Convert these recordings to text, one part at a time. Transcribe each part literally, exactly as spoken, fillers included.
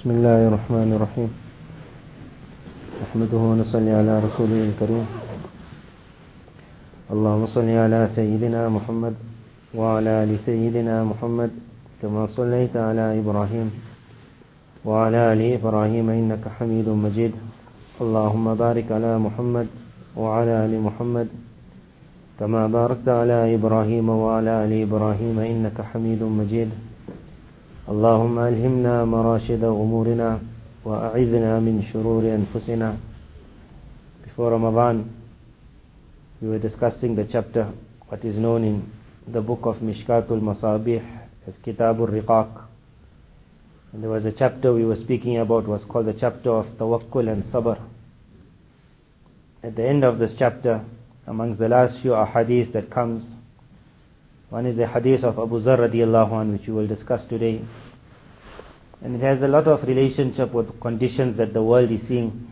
بسم الله الرحمن الرحيم نحمده ونصلي على رسوله الكريم اللهم صل على سيدنا محمد وعلى آل سيدنا محمد كما صليت على إبراهيم وعلى آل إبراهيم إنك حميد مجيد اللهم بارك على محمد وعلى آل محمد كما باركت على إبراهيم وعلى آل إبراهيم إنك حميد مجيد اللهم ألهمنا مراشد أمورنا وأعذنا من شرور أنفسنا. Before Ramadan, we were discussing the chapter, what is known in the book of Mishkatul Masabih as Kitabul Riqaq. And there was a chapter we were speaking about, was called the chapter of Tawakkul and Sabr. At the end of this chapter, amongst the last few ahadith that comes, one is the hadith of Abu Zar radiallahu anhu, which we will discuss today. And it has a lot of relationship with conditions that the world is seeing.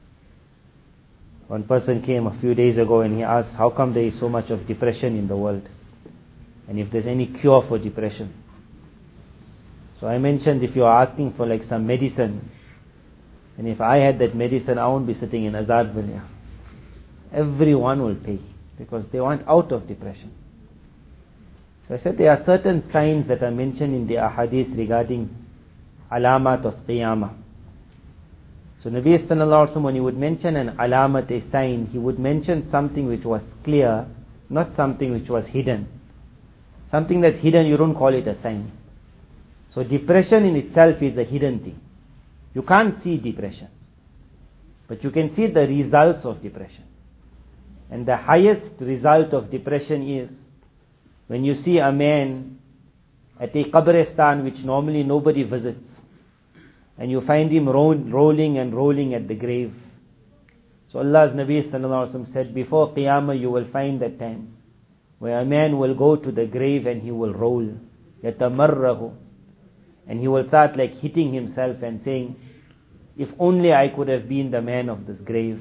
One person came a few days ago and he asked, how come there is so much of depression in the world? And if there's any cure for depression. So I mentioned, if you are asking for like some medicine, and if I had that medicine, I won't be sitting in Azadville. Everyone will pay, because they want out of depression. So I said there are certain signs that are mentioned in the ahadith regarding alamat of qiyamah. So Nabi sallallahu alaihi wasallam, when he would mention an alamat, a sign, he would mention something which was clear, not something which was hidden. Something that's hidden, you don't call it a sign. So depression in itself is a hidden thing. You can't see depression, but you can see the results of depression. And the highest result of depression is when you see a man at a qabristan which normally nobody visits, and you find him ro- rolling and rolling at the grave. So Allah's Nabi sallallahu alaihi wasallam said, before Qiyamah you will find that time where a man will go to the grave and he will roll, yatamarrahu, and he will start like hitting himself and saying, if only I could have been the man of this grave.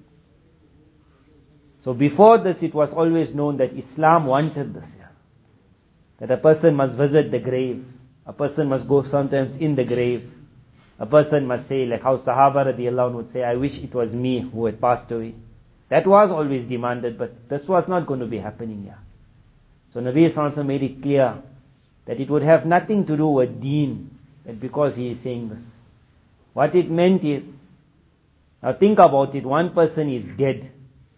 So before this it was always known that Islam wanted this. That a person must visit the grave. A person must go sometimes in the grave. A person must say, like how Sahaba radiallahu anhu would say, I wish it was me who had passed away. That was always demanded, but this was not going to be happening here. So Nabi sallallahu alaihi wasallam made it clear that it would have nothing to do with deen, that because he is saying this. What it meant is, now think about it, one person is dead.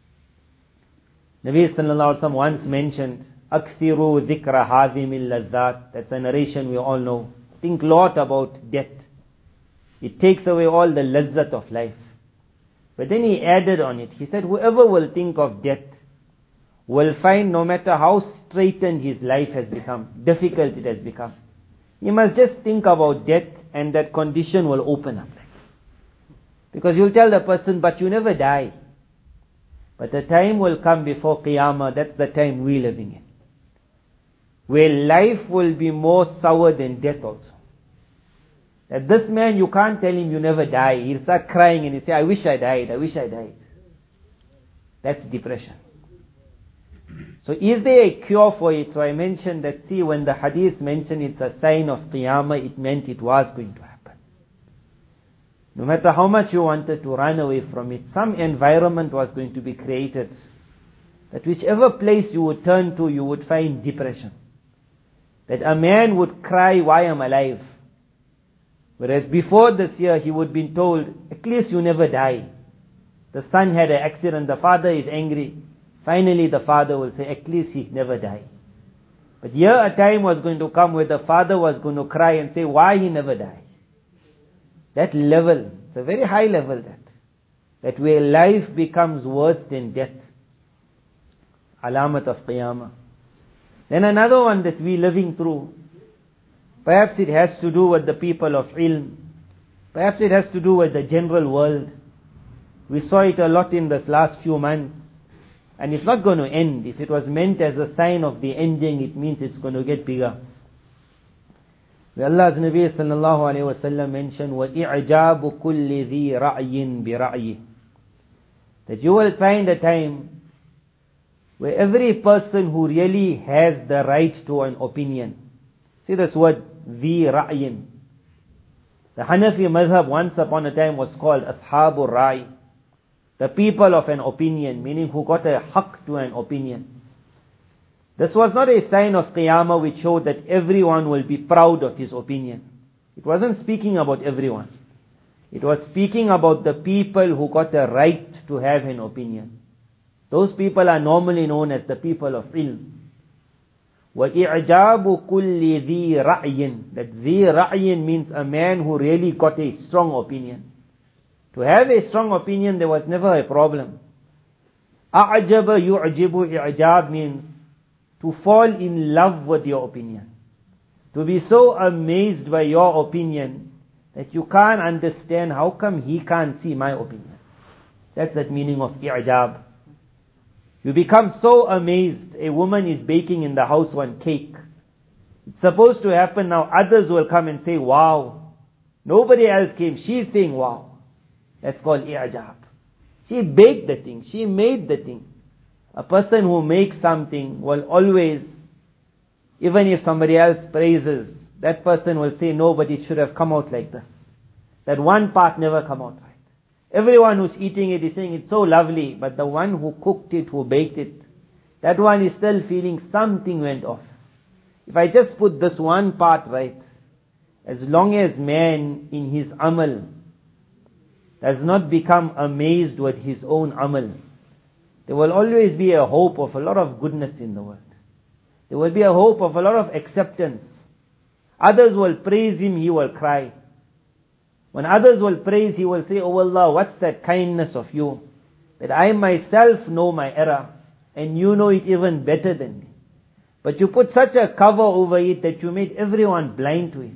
Nabi sallallahu alaihi wasallam once mentioned, Akthiru dhikra hazimil lazzat. That's a narration we all know. Think a lot about death. It takes away all the lazzat of life. But then he added on it. He said, whoever will think of death will find no matter how straitened his life has become, difficult it has become, he must just think about death and that condition will open up. Because you'll tell the person, but you never die. But the time will come before Qiyamah, that's the time we're living in, where life will be more sour than death also. That this man, you can't tell him you never die. He'll start crying and he'll say, I wish I died, I wish I died. That's depression. So is there a cure for it? So I mentioned that, see, when the hadith mentioned it's a sign of Qiyamah, it meant it was going to happen. No matter how much you wanted to run away from it, some environment was going to be created, that whichever place you would turn to, you would find depression. That a man would cry, why am I alive? Whereas before this year, he would be told, at least you never die. The son had an accident, the father is angry. Finally the father will say, at least he never died. But here a time was going to come where the father was going to cry and say, why he never died? That level, it's a very high level that. That where life becomes worse than death. Alamat of Qiyamah. Then another one that we're living through, perhaps it has to do with the people of ilm, perhaps it has to do with the general world. We saw it a lot in this last few months, and it's not going to end. If it was meant as a sign of the ending, it means it's going to get bigger. Where Allah's Nabi sallallahu alayhi wa sallam mentioned, وَإِعْجَابُ كُلِّ ذِي رَعْيٍ بِرَعْيٍ, that you will find a time where every person who really has the right to an opinion, see this word, ذي رأي, The Hanafi madhab once upon a time was called Ashabul Ra'i, the people of an opinion, meaning who got a haqq to an opinion. This was not a sign of Qiyamah which showed that everyone will be proud of his opinion. It wasn't speaking about everyone. It was speaking about the people who got a right to have an opinion. Those people are normally known as the people of ilm. وَإِعْجَابُ كُلِّ ذِي رَأْيٍ. That ذِي رَأْيٍ means a man who really got a strong opinion. To have a strong opinion, there was never a problem. أَعْجَبَ يُعْجِبُ إِعْجَاب means to fall in love with your opinion. To be so amazed by your opinion that you can't understand how come he can't see my opinion. That's the meaning of i'jab. You become so amazed. A woman is baking in the house one cake. It's supposed to happen now. Others will come and say, wow. Nobody else came. She's saying, wow. That's called i'jab. She baked the thing. She made the thing. A person who makes something will always, even if somebody else praises, that person will say, no, but it should have come out like this. That one part never come out right. Everyone who's eating it is saying it's so lovely, but the one who cooked it, who baked it, that one is still feeling something went off. If I just put this one part right, as long as man in his amal does not become amazed with his own amal, there will always be a hope of a lot of goodness in the world. There will be a hope of a lot of acceptance. Others will praise him, he will cry. When others will praise, he will say, oh Allah, what's that kindness of you? That I myself know my error, and you know it even better than me. But you put such a cover over it that you made everyone blind to it.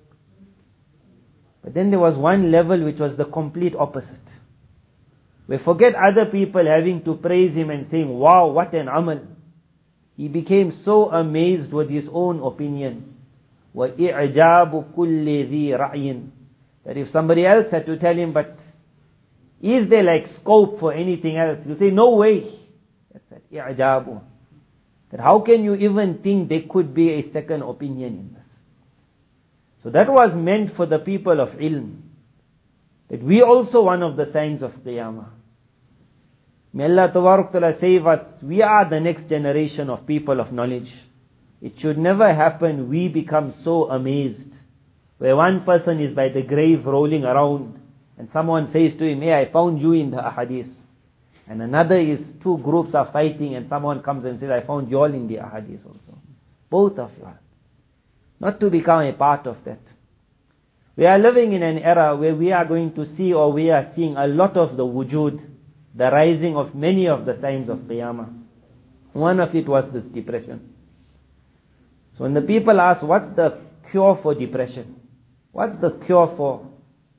But then there was one level which was the complete opposite. We forget other people having to praise him and saying, wow, what an amal. He became so amazed with his own opinion. وَإِعْجَابُ كُلِّ ذِي رَأْيٍ. That if somebody else had to tell him, but is there like scope for anything else? He'll say, no way. That's that, i'jabu. That how can you even think there could be a second opinion in this? So that was meant for the people of ilm. That we also one of the signs of Qiyamah. May Allah Tabarak Ta'ala save us. We are the next generation of people of knowledge. It should never happen we become so amazed. Where one person is by the grave rolling around and someone says to him, hey, I found you in the ahadith. And another is two groups are fighting and someone comes and says, I found you all in the ahadith also. Both of you are. Not to become a part of that. We are living in an era where we are going to see or we are seeing a lot of the wujud, the rising of many of the signs of Qiyamah. One of it was this depression. So when the people ask, what's the cure for depression? What's the cure for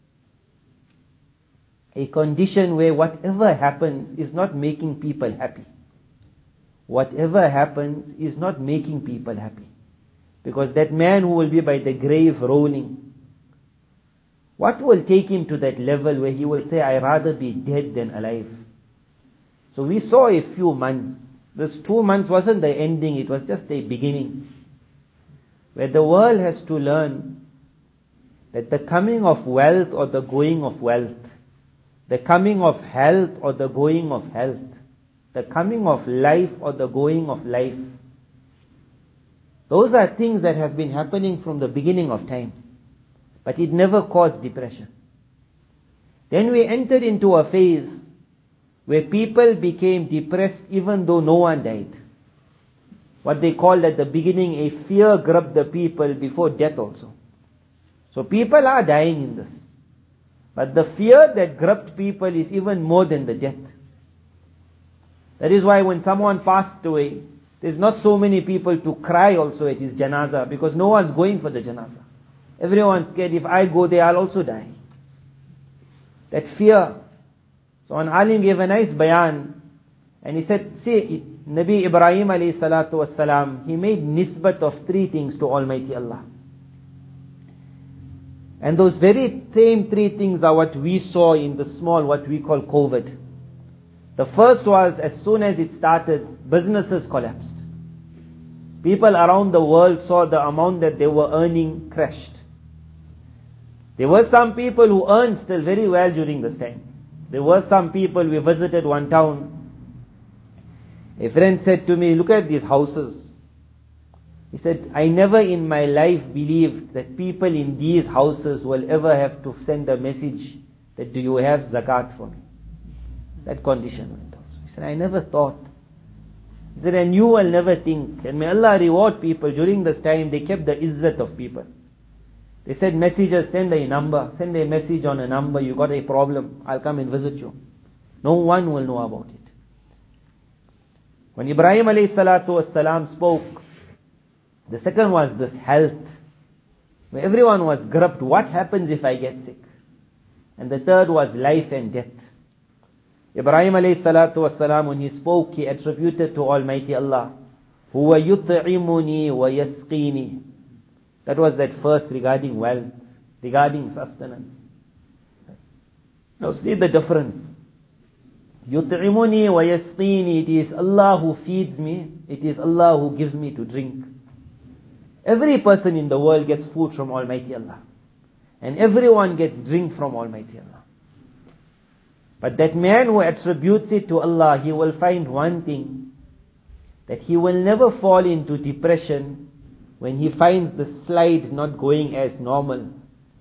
a condition where whatever happens is not making people happy? Whatever happens is not making people happy. Because that man who will be by the grave rolling, what will take him to that level where he will say, I'd rather be dead than alive? So we saw a few months. This two months wasn't the ending, it was just a beginning. Where the world has to learn that the coming of wealth or the going of wealth, the coming of health or the going of health, the coming of life or the going of life, those are things that have been happening from the beginning of time. But it never caused depression. Then we entered into a phase where people became depressed even though no one died. What they called at the beginning, a fear gripped the people before death also. So people are dying in this. But the fear that gripped people is even more than the death. That is why when someone passed away, there's not so many people to cry also at his janazah, because no one's going for the janazah. Everyone's scared, if I go there, I'll also die. That fear. So an alim gave a nice bayan, and he said, see, Nabi Ibrahim alayhi salatu wasalam, he made nisbat of three things to Almighty Allah. And those very same three things are what we saw in the small, what we call COVID. The first was, as soon as it started, businesses collapsed. People around the world saw the amount that they were earning crashed. There were some people who earned still very well during this time. There were some people, we visited one town. A friend said to me, look at these houses. He said, I never in my life believed that people in these houses will ever have to send a message that do you have zakat for me. That condition went also. He said, I never thought. He said, and you will never think. And may Allah reward people. During this time, they kept the izzat of people. They said, messengers, send a number. Send a message on a number. You got a problem. I'll come and visit you. No one will know about it. When Ibrahim alayhi salatu was salam spoke, the second was this health. Where everyone was gripped. What happens if I get sick? And the third was life and death. Ibrahim alayhi salatu was salam, when he spoke, he attributed to Almighty Allah, Huwa yut'imuni wa yasqini. That was that first regarding wealth, regarding sustenance. Now see the difference. Yut'imuni wa yasqini. It is Allah who feeds me. It is Allah who gives me to drink. Every person in the world gets food from Almighty Allah. And everyone gets drink from Almighty Allah. But that man who attributes it to Allah, he will find one thing, that he will never fall into depression when he finds the slide not going as normal.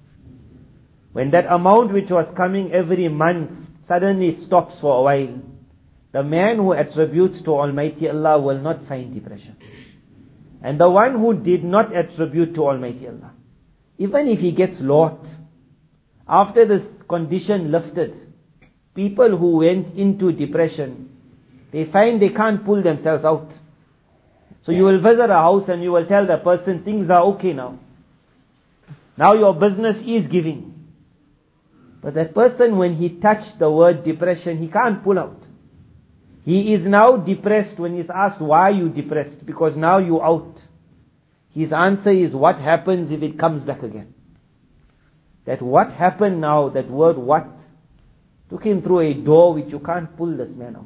When that amount which was coming every month suddenly stops for a while, the man who attributes to Almighty Allah will not find depression. And the one who did not attribute to Almighty Allah, even if he gets lost, after this condition lifted, people who went into depression, they find they can't pull themselves out. So you will visit a house and you will tell the person, things are okay now. Now your business is giving. But that person, when he touched the word depression, he can't pull out. He is now depressed. When he's asked, why are you depressed? Because now you're out. His answer is, what happens if it comes back again? That what happened now, that word what, took him through a door which you can't pull this man out.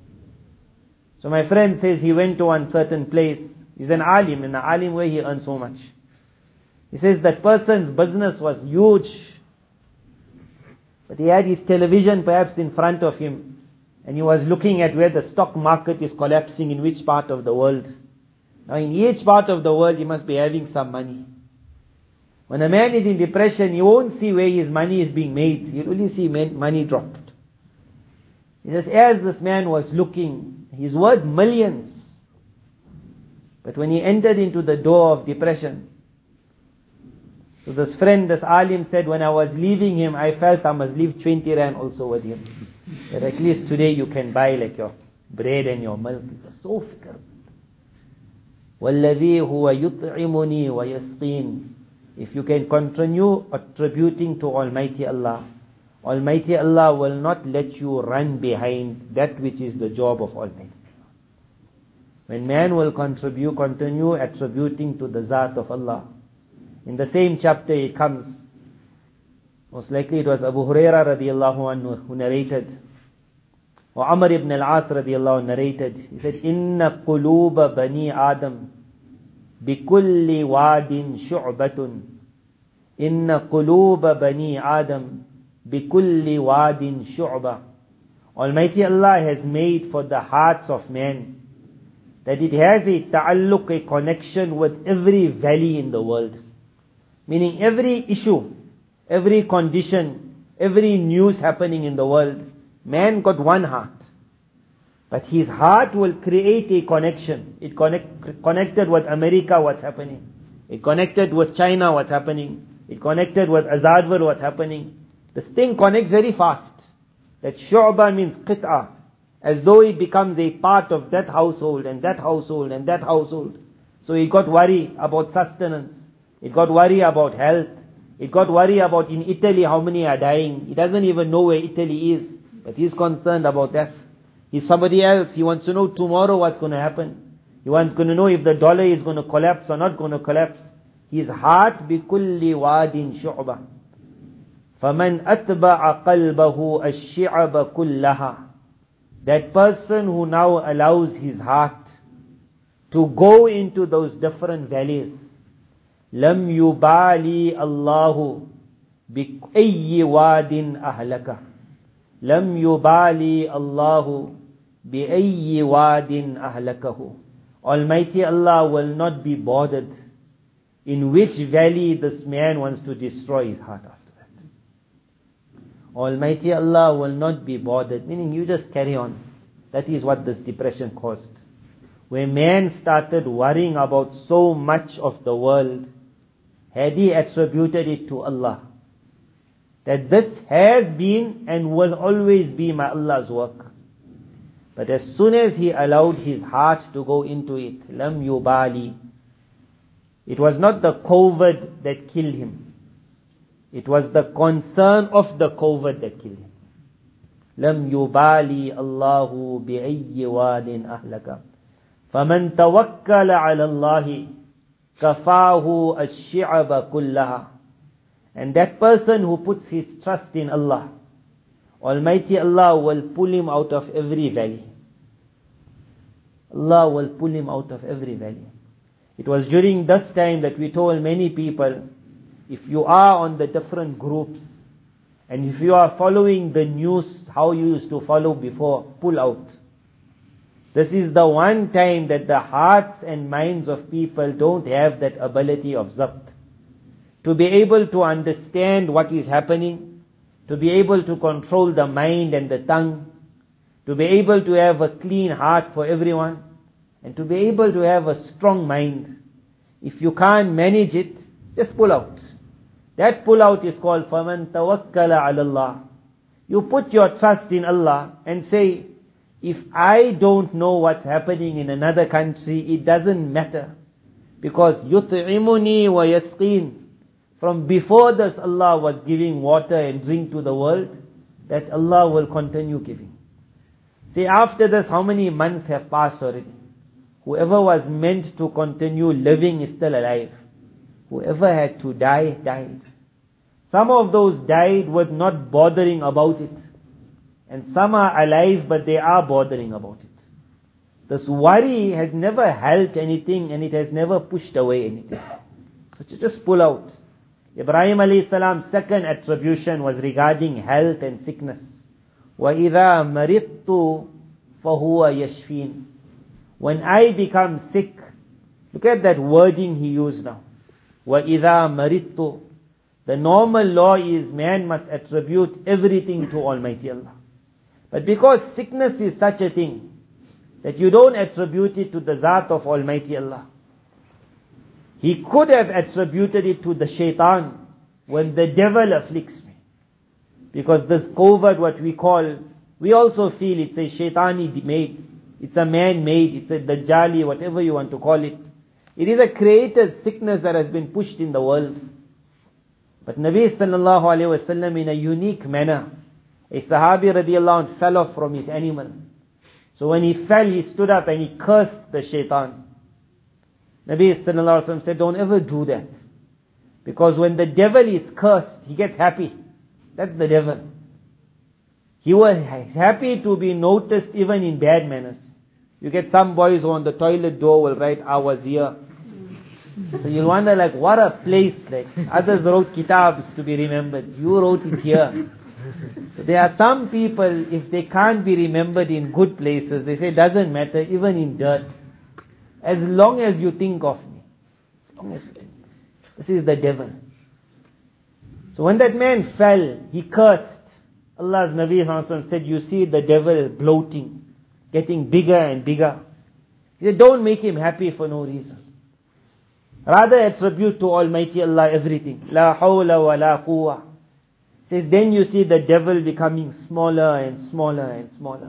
So my friend says he went to one certain place. He's an alim, in an alim where he earned so much. He says that person's business was huge. But he had his television perhaps in front of him. And he was looking at where the stock market is collapsing in which part of the world. Now in each part of the world he must be having some money. When a man is in depression, he won't see where his money is being made. He'll only see money dropped. He says, as this man was looking, his word millions. But when he entered into the door of depression, so this friend, this alim said, when I was leaving him, I felt I must leave twenty rand also with him. That at least today you can buy like your bread and your milk. It was so fikr. وَالَّذِي هُوَ يُطْعِمُنِي وَيَسْقِينِ. If you can continue attributing to Almighty Allah, Almighty Allah will not let you run behind that which is the job of Almighty Allah. When man will contribute, continue attributing to the Zat of Allah. In the same chapter it comes, most likely it was Abu Huraira radiallahu anhu who narrated, or Amr ibn al-As radiallahu anhu narrated. He said, Inna quluba bani Adam bikulli wadin shu'batun. Inna quluba bani Adam bikulli wadin shu'ba. Almighty Allah has made for the hearts of men that it has a ta'alluq, a connection with every valley in the world. Meaning every issue, every condition, every news happening in the world, man got one heart. But his heart will create a connection. It connect, connected with America, what's happening. It connected with China, what's happening. It connected with Azadwar, what's happening. This thing connects very fast. That shu'ba means qit'a. As though it becomes a part of that household and that household and that household. So he got worried about sustenance. It got worried about health. It got worried about in Italy how many are dying. He doesn't even know where Italy is. But he's concerned about that. He's somebody else. He wants to know tomorrow what's going to happen. He wants to know if the dollar is going to collapse or not going to collapse. His heart بِكُلِّ وَادٍ شُعْبَةٍ فَمَنْ أَتْبَعَ قَلْبَهُ الشِّعَبَ كُلَّهَا. That person who now allows his heart to go into those different valleys, لَمْ يُبَالِي اللَّهُ بِأَيِّ وَادٍ أَهْلَكَ لَمْ يُبَالِي اللَّهُ بِأَيِّ وَادٍ أَهْلَكَهُ. Almighty Allah will not be bothered in which valley this man wants to destroy his heart after that. Almighty Allah will not be bothered, meaning you just carry on. That is what this depression caused. Where man started worrying about so much of the world, had he attributed it to Allah, that this has been and will always be my Allah's work. But as soon as he allowed his heart to go into it, lam yubali, it was not the COVID that killed him. It was the concern of the COVID that killed him. Lam yubali Allahu bi'ayyi wadin ahlaka. فَمَنْ تَوَكَّلَ عَلَى اللَّهِ كَفَاهُ الشِّعَبَ كُلَّهَا. And that person who puts his trust in Allah, Almighty Allah will pull him out of every valley. Allah will pull him out of every valley. It was during this time that we told many people, if you are on the different groups, and if you are following the news, how you used to follow before, pull out. This is the one time that the hearts and minds of people don't have that ability of zabt. To be able to understand what is happening, to be able to control the mind and the tongue, to be able to have a clean heart for everyone, and to be able to have a strong mind. If you can't manage it, just pull out. That pull out is called فَمَنْ تَوَكَّلَ عَلَى اللَّهِ. You put your trust in Allah and say, if I don't know what's happening in another country, it doesn't matter. Because يُطْعِمُنِي وَيَسْقِينَ. From before this, Allah was giving water and drink to the world, that Allah will continue giving. See, after this, how many months have passed already? Whoever was meant to continue living is still alive. Whoever had to die, died. Some of those died with not bothering about it. And some are alive, but they are bothering about it. This worry has never helped anything, and it has never pushed away anything. So to just pull out. Ibrahim alayhi salam's second attribution was regarding health and sickness. وَإِذَا مَرِضْتُ فَهُوَ يَشْفِينَ. When I become sick, look at that wording he used now. وَإِذَا مَرِضْتُ. The normal law is man must attribute everything to Almighty Allah. But because sickness is such a thing, that you don't attribute it to the Zat of Almighty Allah. He could have attributed it to the shaitan, when the devil afflicts me. Because this COVID, what we call, we also feel it's a shaitani made, it's a man-made, it's a dajjali, whatever you want to call it. It is a created sickness that has been pushed in the world. But Nabi sallallahu alayhi wasallam, in a unique manner, a Sahabi radiallahu anh fell off from his animal. So when he fell, he stood up and he cursed the shaitan. Nabi sallallahu alayhi wa sallam said, don't ever do that. Because when the devil is cursed, he gets happy. That's the devil. He was happy to be noticed even in bad manners. You get some boys who on the toilet door will write, I was here. So you'll wonder like, what a place. Like others wrote kitabs to be remembered. You wrote it here. So there are some people, if they can't be remembered in good places, they say, doesn't matter, even in dirt. As long as you think of me. As long as you think. This is the devil. So when that man fell, he cursed. Allah's Nabi said, you see the devil bloating, getting bigger and bigger. He said, don't make him happy for no reason. Rather attribute to Almighty Allah everything. La hawla wa la quwwa. Says, then you see the devil becoming smaller and smaller and smaller.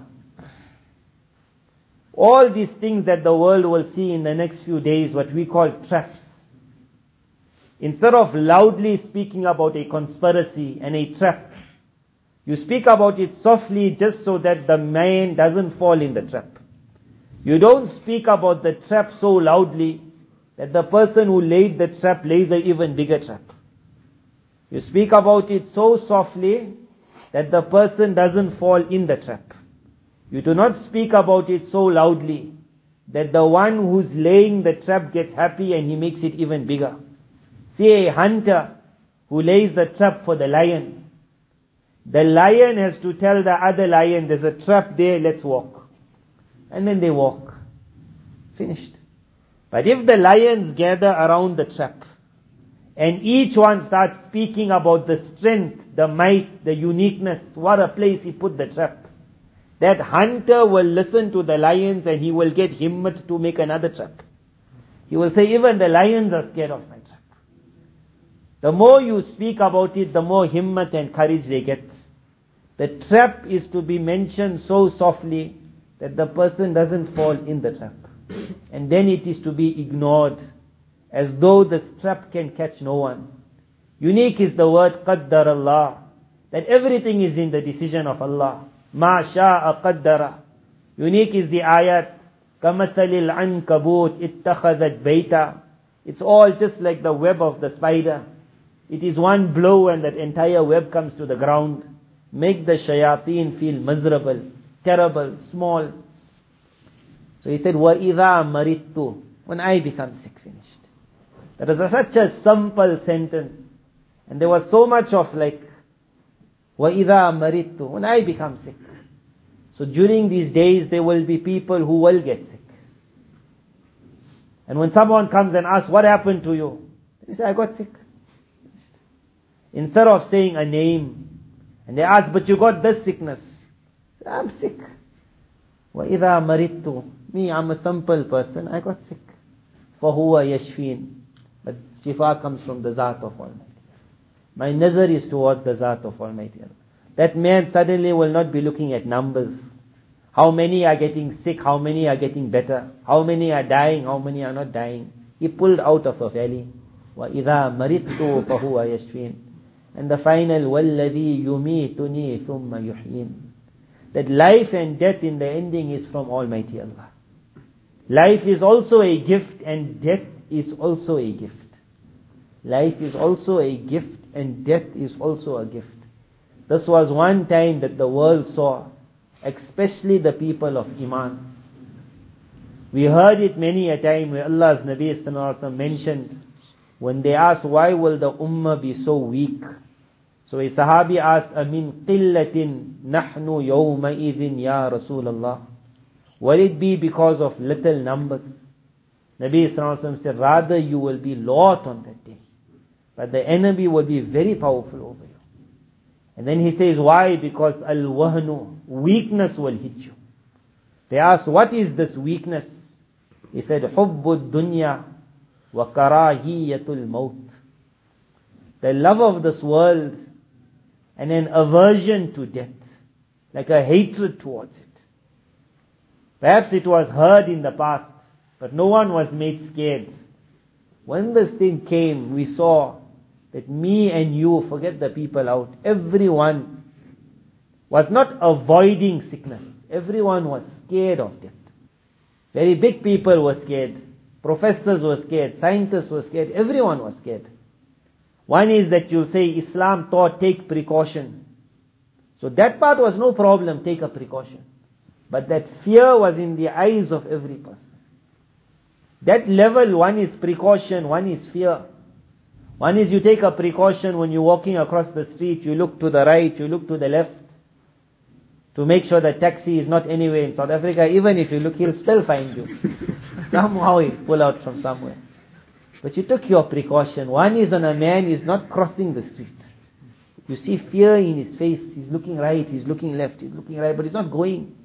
All these things that the world will see in the next few days, what we call traps. Instead of loudly speaking about a conspiracy and a trap, you speak about it softly just so that the man doesn't fall in the trap. You don't speak about the trap so loudly that the person who laid the trap lays an even bigger trap. You speak about it so softly that the person doesn't fall in the trap. You do not speak about it so loudly that the one who's laying the trap gets happy and he makes it even bigger. See a hunter who lays the trap for the lion. The lion has to tell the other lion, there's a trap there, let's walk. And then they walk. Finished. But if the lions gather around the trap, and each one starts speaking about the strength, the might, the uniqueness, what a place he put the trap, that hunter will listen to the lions and he will get himmat to make another trap. He will say, even the lions are scared of my trap. The more you speak about it, the more himmat and courage they get. The trap is to be mentioned so softly that the person doesn't fall in the trap. And then it is to be ignored, as though the trap can catch no one. Unique is the word qaddar Allah, that everything is in the decision of Allah. Ma sha'a qaddara. Unique is the ayat, kamathalil ankabut ittakhadhat bayta. It's all just like the web of the spider. It is one blow and that entire web comes to the ground. Make the shayateen feel miserable, terrible, small. So he said, وَإِذَا مَرِضْتُ, when I become sick, finished. That was a, such a simple sentence. And there was so much of like, وَإِذَا مَرِضْتُ, when I become sick. So during these days, there will be people who will get sick. And when someone comes and asks, what happened to you? They say, I got sick. Instead of saying a name, and they ask, but you got this sickness. I'm sick. وَإِذَا مَرِضْتُ, me, I'm a simple person, I got sick. فَهُوَ يَشْفِينَ, but shifa comes from the Zat of Almighty. My nazar is towards the Zat of Almighty. That man suddenly will not be looking at numbers. How many are getting sick, how many are getting better, how many are dying, how many are not dying. He pulled out of a valley. وَإِذَا مَرِضْتُ فَهُوَ يَشْفِينَ. And the final, وَالَّذِي يُمِيتُنِي ثُمَّ يُحْيِينَ. That life and death in the ending is from Almighty Allah. Life is also a gift and death is also a gift. Life is also a gift and death is also a gift. This was one time that the world saw, especially the people of Iman. We heard it many a time where Allah's Nabi Sallallahu Alaihi Wasallam mentioned, when they asked, why will the ummah be so weak? So a Sahabi asked, Amin qillatin nahnu yawma idhin ya Rasulallah. Will it be because of little numbers? Nabi Sallallahu Alaihi Wasallam said, rather you will be lot on that day. But the enemy will be very powerful over you. And then he says, why? Because al-wahnu, weakness will hit you. They asked, what is this weakness? He said, hubbud dunya wa karahiyatul maut. The love of this world and an aversion to death, like a hatred towards it. Perhaps it was heard in the past, but no one was made scared. When this thing came, we saw that me and you, forget the people out, everyone was not avoiding sickness. Everyone was scared of death. Very big people were scared. Professors were scared. Scientists were scared. Everyone was scared. One is that you'll say Islam taught take precaution. So that part was no problem, take a precaution. But that fear was in the eyes of every person. That level, one is precaution, one is fear. One is you take a precaution when you're walking across the street, you look to the right, you look to the left, to make sure the taxi is not anywhere in South Africa. Even if you look, he'll still find you. Somehow he'll pull out from somewhere. But you took your precaution. One is on a man, he's not crossing the street. You see fear in his face. He's looking right, he's looking left, he's looking right, but he's not going.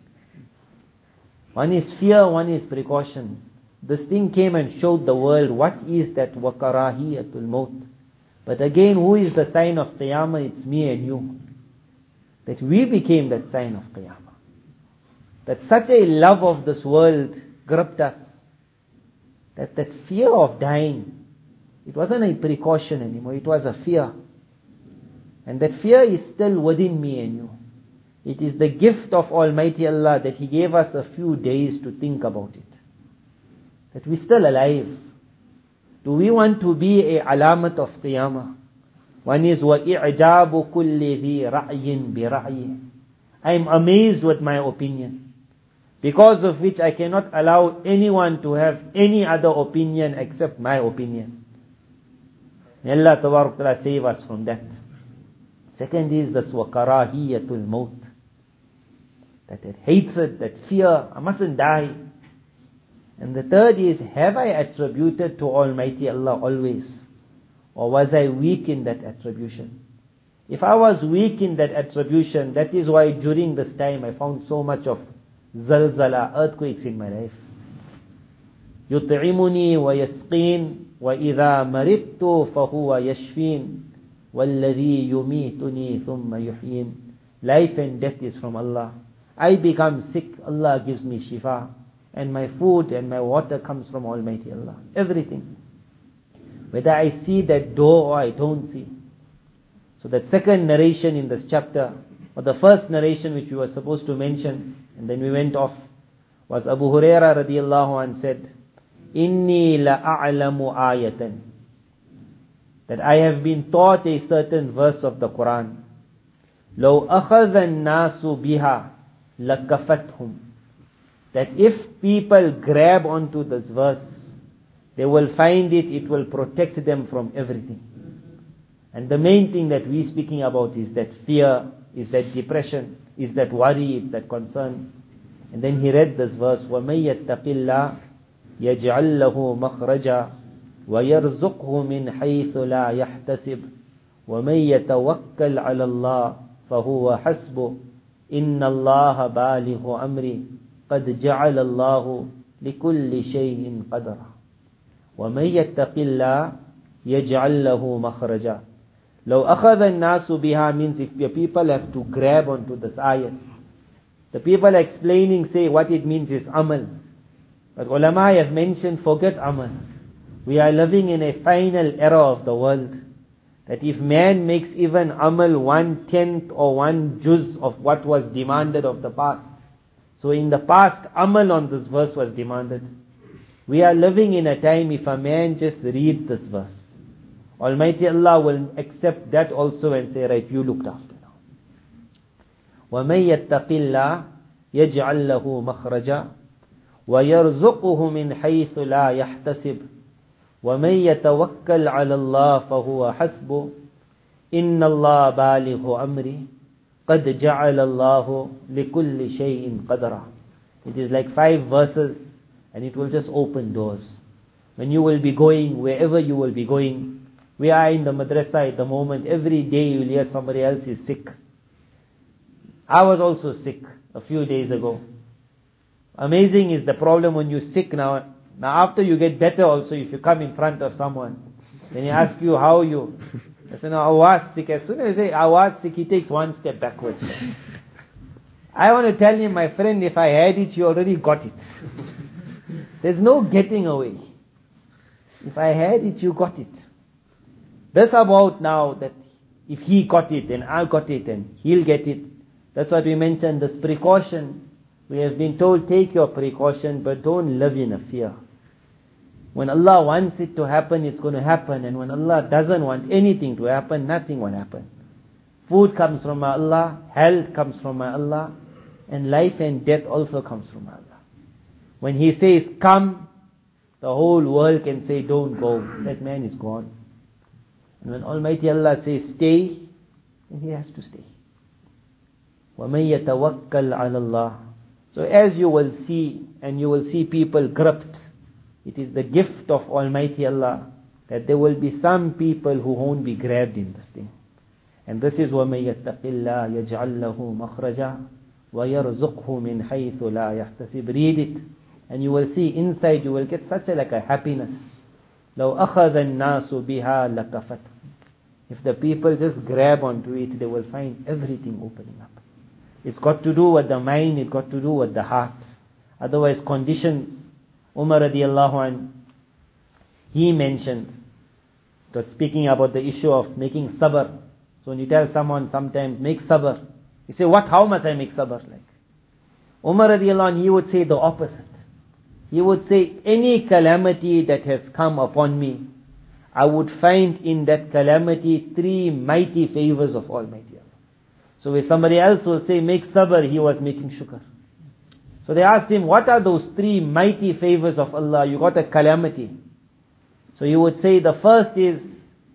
One is fear, one is precaution. This thing came and showed the world what is that wakarahiyatul maut. But again, who is the sign of Qiyamah? It's me and you. That we became that sign of Qiyamah. That such a love of this world gripped us. That that fear of dying, it wasn't a precaution anymore, it was a fear. And that fear is still within me and you. It is the gift of Almighty Allah that He gave us a few days to think about it. That we're still alive. Do we want to be a alamat of Qiyamah? One is وَإِعْجَابُ كُلِّ ذِي رَعْيٍ بِرَعْيٍ. I am amazed with my opinion, because of which I cannot allow anyone to have any other opinion except my opinion. May Allah Tabarak Ta'ala save us from that. Second is this wakarahiyatul maut. That, that hatred, that fear, I mustn't die. And the third is, have I attributed to Almighty Allah always? Or was I weak in that attribution? If I was weak in that attribution, that is why during this time I found so much of zalzala, earthquakes in my life. يطعمني ويسقين وإذا مرضت فهو يشفين والذي يميتني ثم يحيين. Life and death is from Allah. I become sick, Allah gives me shifa. And my food and my water comes from Almighty Allah. Everything. Whether I see that door or I don't see. So that second narration in this chapter, or the first narration which we were supposed to mention, and then we went off, was Abu Huraira radiallahu anh said, Inni la'a'lamu ayatan. That I have been taught a certain verse of the Quran. لو أخذ الناس بها لكفتهم. That if people grab onto this verse, they will find it, it will protect them from everything. And the main thing that we're speaking about is that fear, is that depression, is that worry, it's that concern. And then he read this verse, وَمَن يَتَّقِ اللَّهَ يَجْعَل لَّهُ مَخْرَجًا وَيَرْزُقْهُ مِنْ حَيْثُ لَا يَحْتَسِبُ وَمَن يَتَوَكَّلْ عَلَى اللَّهِ فَهُوَ حَسْبُهُ إِنَّ اللَّهَ بَالِغُ أَمْرِهِ قَدْ جَعَلَ اللَّهُ لِكُلِّ شَيْءٍ قَدْرًا وَمَن يَتَّقِ اللَّهَ يَجْعَل لَّهُ مَخْرَجًا. لو أخذ الناس بها means if the people have to grab onto this ayat. The people explaining say what it means is amal. But ulama have mentioned forget amal. We are living in a final era of the world. That if man makes even amal one tenth or one juz of what was demanded of the past. So in the past amal on this verse was demanded. We are living in a time if a man just reads this verse, Almighty Allah will accept that also and say, right, you looked after now. وَمَن يَتَّقِ اللَّهَ يَجْعَل لَّهُ مَخْرَجًا وَيَرْزُقُهُ مِنْ حَيْثُ لَا يَحْتَسِبُ وَمَن يَتَوَكَّلْ عَلَى اللَّهِ فَهُوَ حَسْبُهُ إِنَّ اللَّهَ بَالِغُ أَمْرِهِ قَدْ جَعَلَ اللَّهُ لِكُلِّ شَيْءٍ قَدْرًا. It is like five verses and it will just open doors. When you will be going, wherever you will be going, we are in the madrasa at the moment. Every day you will hear somebody else is sick. I was also sick a few days ago. Amazing is the problem when you're sick now. Now after you get better also, if you come in front of someone, then he asks you, how are you? I say, no, I was sick. As soon as I say, I was sick, he takes one step backwards. I want to tell him, my friend, if I had it, you already got it. There's no getting away. If I had it, you got it. That's about now that if he got it and I got it and he'll get it. That's what we mentioned, this precaution. We have been told, take your precaution, but don't live in a fear. When Allah wants it to happen, it's going to happen. And when Allah doesn't want anything to happen, nothing will happen. Food comes from Allah, health comes from Allah, and life and death also comes from Allah. When He says, come, the whole world can say, don't go. That man is gone. And when Almighty Allah says stay, then he has to stay. وَمَن يَتَوَكَّلْ عَلَى اللَّهِ. So as you will see, and you will see people gripped, it is the gift of Almighty Allah that there will be some people who won't be grabbed in this thing. And this is وَمَن يَتَّقِ اللَّهِ يَجْعَل لَّهُ مَخْرَجًا وَيَرْزُقْهُ مِنْ حَيْثُ لَا يَحْتَسِبُ. Read it, and you will see inside you will get such a like a happiness. لو أخذ الناس بها لكفت. If the people just grab onto it, they will find everything opening up. It's got to do with the mind, it's got to do with the heart. Otherwise conditions. Umar radiallahu anh, he mentioned, it was speaking about the issue of making sabr. So when you tell someone sometimes, make sabr, you say, what, how must I make sabr? Like Umar radiallahu anh, he would say the opposite. He would say, any calamity that has come upon me, I would find in that calamity three mighty favors of Almighty Allah. So if somebody else will say, make sabr, he was making shukr. So they asked him, what are those three mighty favors of Allah? You got a calamity. So he would say, the first is,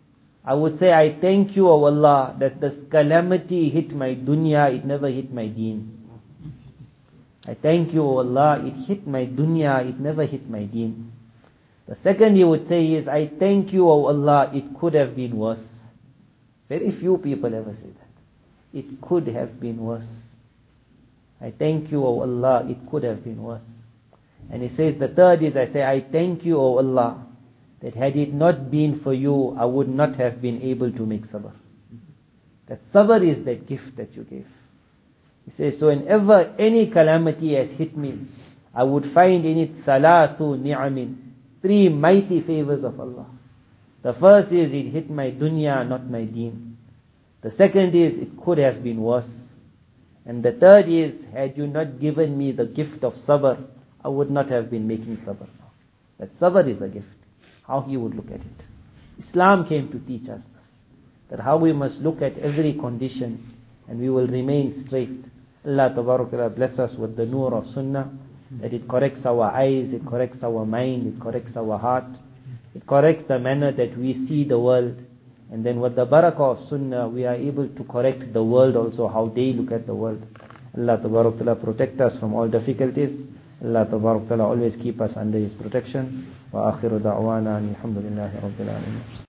I would say, I thank you, O Allah, that this calamity hit my dunya, it never hit my deen. I thank you, O Allah, it hit my dunya, it never hit my deen. The second he would say is, I thank you, O Allah, it could have been worse. Very few people ever say that. It could have been worse. I thank you, O Allah, it could have been worse. And he says, the third is, I say, I thank you, O Allah, that had it not been for you, I would not have been able to make sabr. That sabr is that gift that you gave. He says, so whenever any calamity has hit me, I would find in it salathu ni'amin, three mighty favors of Allah. The first is, it hit my dunya, not my deen. The second is, it could have been worse. And the third is, had you not given me the gift of sabr, I would not have been making sabr now. That sabr is a gift. How he would look at it. Islam came to teach us this, that how we must look at every condition and we will remain straight. Allah Tabarak bless us with the nur of Sunnah, that it corrects our eyes, it corrects our mind, it corrects our heart, it corrects the manner that we see the world. And then with the barakah of Sunnah, we are able to correct the world also, how they look at the world. Allah Tabarak protect us from all difficulties. Allah Tabarak always keep us under His protection. Wa akhiru da'wana alhamdulillahi rabbil alamin.